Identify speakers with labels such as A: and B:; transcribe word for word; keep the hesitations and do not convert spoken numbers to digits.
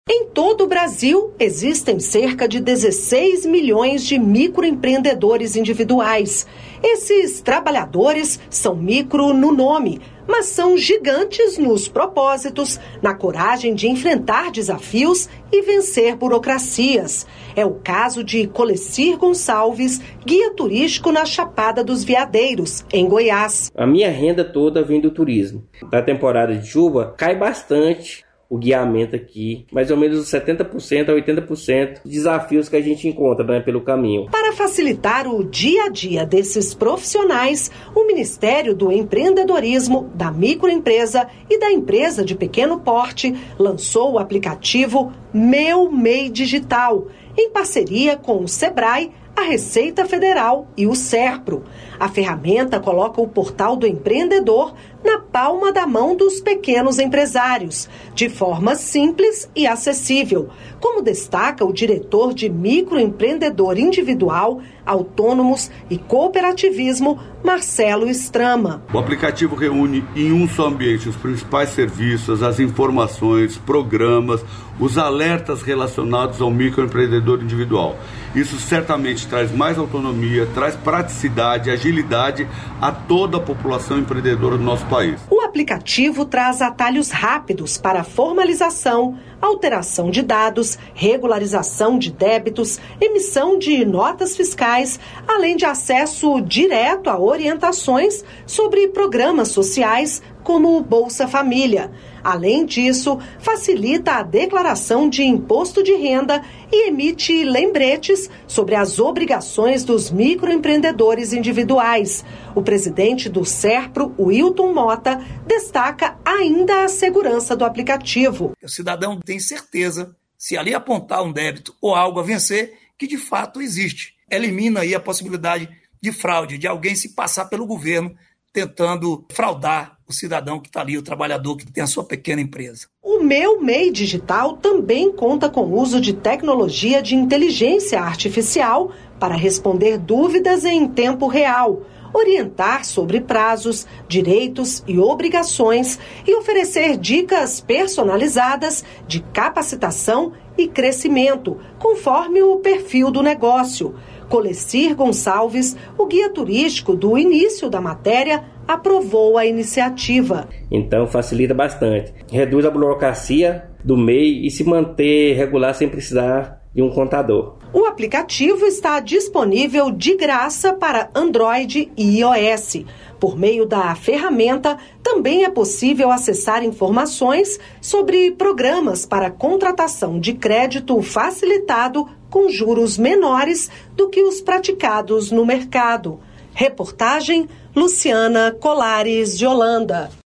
A: Em todo o Brasil, existem cerca de dezesseis milhões de microempreendedores individuais. Esses trabalhadores são micro no nome, mas são gigantes nos propósitos, na coragem de enfrentar desafios e vencer burocracias. É o caso de Colecir Gonçalves, guia turístico na Chapada dos Veadeiros, em Goiás.
B: A minha renda toda vem do turismo. Na temporada de chuva, cai bastante o guiamento aqui, mais ou menos setenta por cento a oitenta por cento de desafios que a gente encontra, né, pelo caminho.
A: Para facilitar o dia a dia desses profissionais, o Ministério do Empreendedorismo, da Microempresa e da Empresa de Pequeno Porte lançou o aplicativo Meu M E I Digital, em parceria com o Sebrae, a Receita Federal e o SERPRO. A ferramenta coloca o portal do empreendedor na palma da mão dos pequenos empresários, de forma simples e acessível, como destaca o diretor de microempreendedor individual, autônomos e cooperativismo, Marcelo Strama.
C: O aplicativo reúne em um só ambiente os principais serviços, as informações, programas, os alertas relacionados ao microempreendedor individual. Isso certamente traz mais autonomia, traz praticidade, agilidade a toda a população empreendedora do nosso país.
A: O aplicativo traz atalhos rápidos para formalização, alteração de dados, regularização de débitos, emissão de notas fiscais, além de acesso direto a orientações sobre programas sociais como o Bolsa Família. Além disso, facilita a declaração de imposto de renda e emite lembretes sobre as obrigações dos microempreendedores individuais. O presidente do SERPRO, Wilton Mota, destaca ainda a segurança do aplicativo.
D: O cidadão tem certeza, se ali apontar um débito ou algo a vencer, que de fato existe. Elimina aí a possibilidade de fraude, de alguém se passar pelo governo tentando fraudar o cidadão que está ali, o trabalhador que tem a sua pequena empresa.
A: O Meu M E I Digital também conta com o uso de tecnologia de inteligência artificial para responder dúvidas em tempo real, orientar sobre prazos, direitos e obrigações e oferecer dicas personalizadas de capacitação e crescimento, conforme o perfil do negócio. Colecir Gonçalves, o guia turístico do início da matéria, aprovou a iniciativa.
B: Então facilita bastante. Reduz a burocracia do M E I e se manter regular sem precisar de um contador.
A: O aplicativo está disponível de graça para Android e iOS. Por meio da ferramenta, também é possível acessar informações sobre programas para contratação de crédito facilitado com juros menores do que os praticados no mercado. Reportagem Luciana Colares de Holanda.